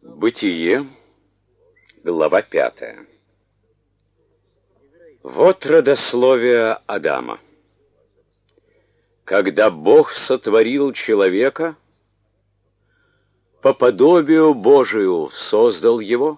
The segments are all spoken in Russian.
Бытие, глава 5. Вот родословие Адама. Когда Бог сотворил человека, по подобию Божию создал его,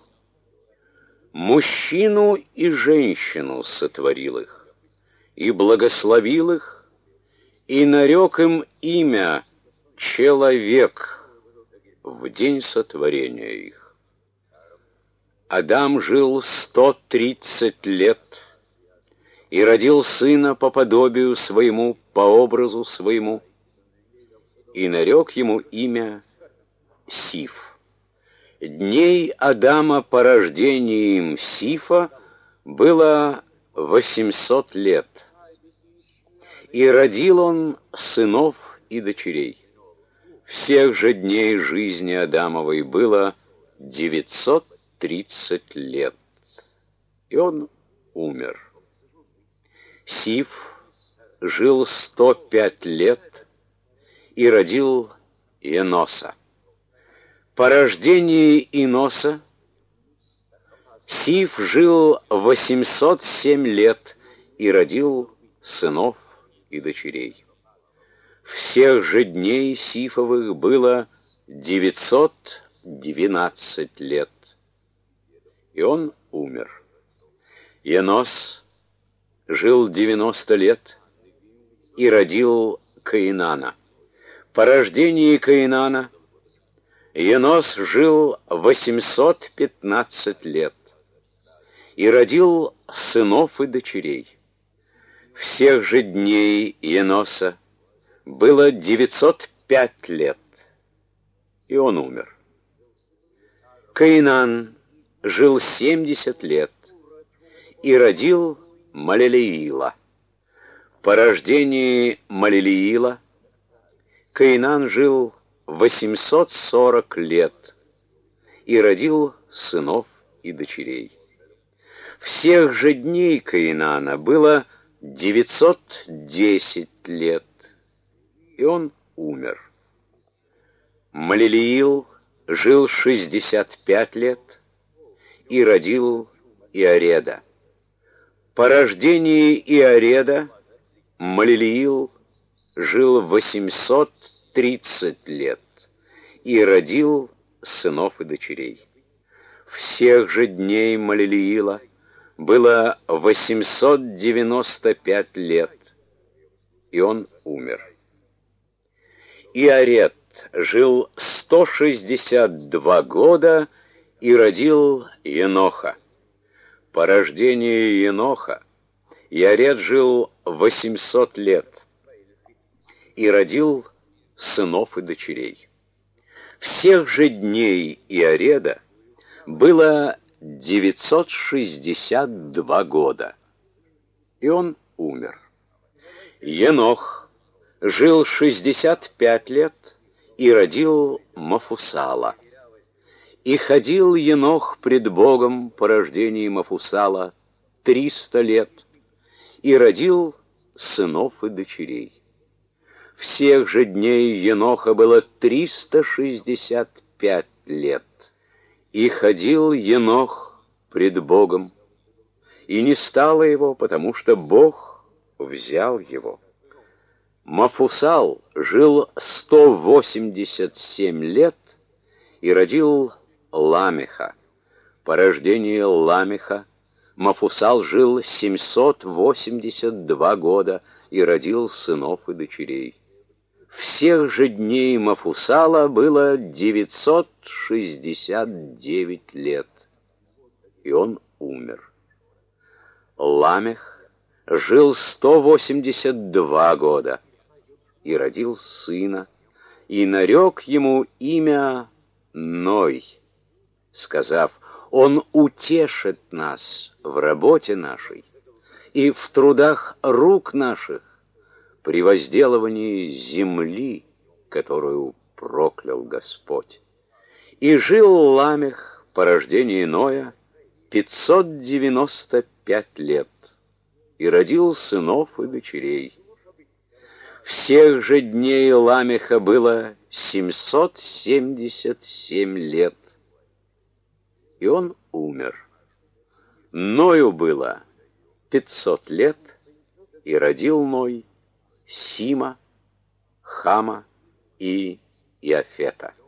мужчину и женщину сотворил их, и благословил их, и нарек им имя «Человек» в день сотворения их. Адам жил 130 лет и родил сына по подобию своему, по образу своему, и нарек ему имя Сиф. Дней Адама по рождении им Сифа было 800 лет, и родил он сынов и дочерей. Всех же дней жизни Адамовой было 930 лет, и он умер. Сиф жил 105 лет и родил Еноса. По рождении Еноса Сиф жил 807 лет и родил сынов и дочерей. Всех же дней Сифовых было 912 лет, и он умер. Енос жил 90 лет и родил Каинана. По рождении Каинана Енос жил 815 лет и родил сынов и дочерей. Всех же дней Еноса было 905 лет, и он умер. Каинан жил 70 лет и родил Малелиила. По рождении Малелиила Каинан жил 840 лет и родил сынов и дочерей. Всех же дней Каинана было 910 лет, и он умер. Малелиил жил 65 лет и родил Иареда. По рождении Иареда Малелиил жил 830 лет и родил сынов и дочерей. Всех же дней Малелиила было 895 лет, и он умер. Иаред жил 162 года и родил Еноха. По рождении Еноха Иаред жил 800 лет и родил сынов и дочерей. Всех же дней Иареда было 962 года, и он умер. Енох жил 65 лет и родил Мафусала. И ходил Енох пред Богом по рождении Мафусала 300 лет и родил сынов и дочерей. Всех же дней Еноха было 365 лет, и ходил Енох пред Богом, и не стало его, потому что Бог взял его. Мафусал жил 187 лет и родил Ламеха. По рождении Ламеха Мафусал жил 782 года и родил сынов и дочерей. Всех же дней Мафусала было 969 лет, и он умер. Ламех жил 182 года и родил сына, и нарек ему имя Ной, сказав: «Он утешит нас в работе нашей и в трудах рук наших, при возделывании земли, которую проклял Господь». И жил Ламех по рождении Ноя 595 лет и родил сынов и дочерей. Всех же дней Ламеха было 777 лет, и он умер. Ною было 500 лет, и родил Ной Сима, Хама и Иафета.